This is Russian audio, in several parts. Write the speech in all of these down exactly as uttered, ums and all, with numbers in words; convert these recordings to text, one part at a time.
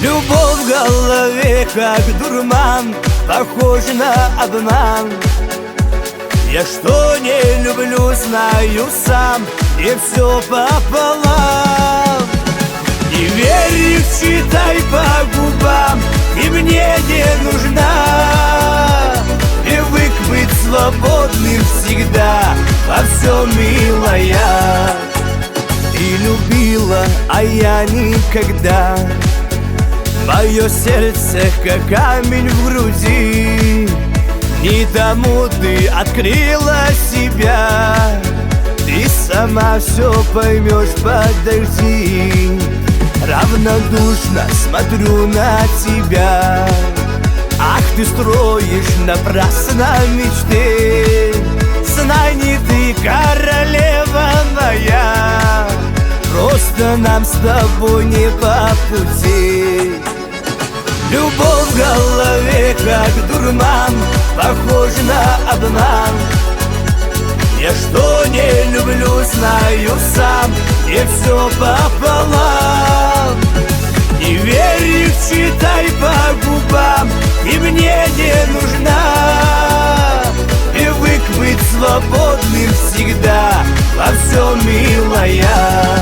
Любовь в голове, как дурман, похож на обман. Я что не люблю, знаю сам, и все пополам. Не верь, читай по губам, и мне не нужна. Привык быть свободным всегда, во всем милая. Ты любила, а я никогда. Мое сердце, как камень в груди. Не тому ты открыла себя. Ты сама все поймешь, подожди. Равнодушно смотрю на тебя. Ах, ты строишь напрасно мечты. Знай, не ты королева моя. Просто нам с тобой не по пути. Любовь в голове, как дурман, похож на обман. Я что не люблю, знаю сам, и все пополам. Не верь, читай по губам, и мне не нужна. Привык быть свободным всегда, во всем милая.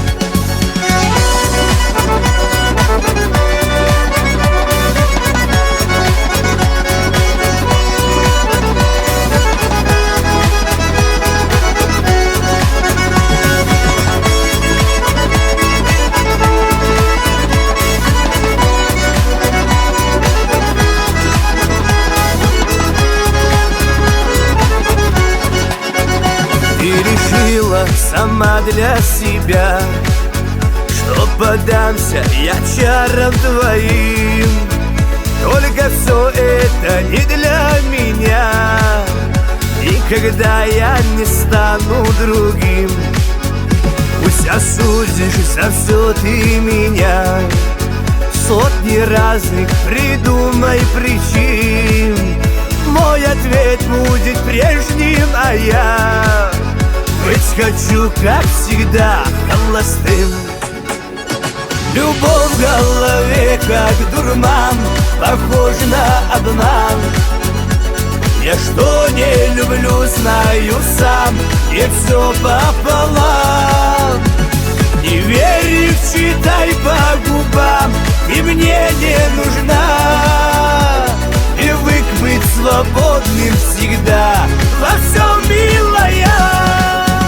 Ты решила сама для себя, что подамся я чарам твоим. Только все это не для меня. Никогда я не стану другим. Пусть осудишь за все ты меня. Сотни разных придумай причин. Мой ответ будет прежним, а я быть хочу, как всегда, холостым. Любовь в голове, как дурман, похож на обман. Я что не люблю, знаю сам, и все пополам. Не верь, читай по губам, и мне не нужна. Привык быть свободным всегда, во всем милая.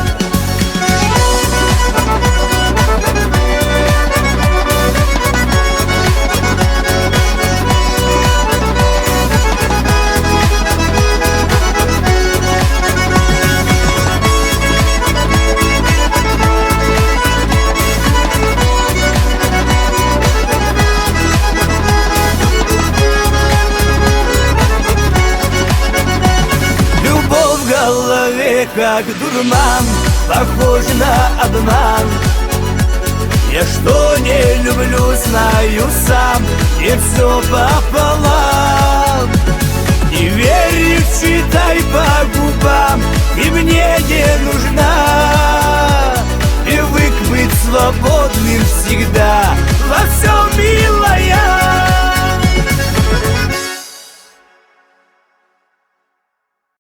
Как дурман, похож на обман. Я что не люблю, знаю сам, и все пополам. Не верь, читай по губам,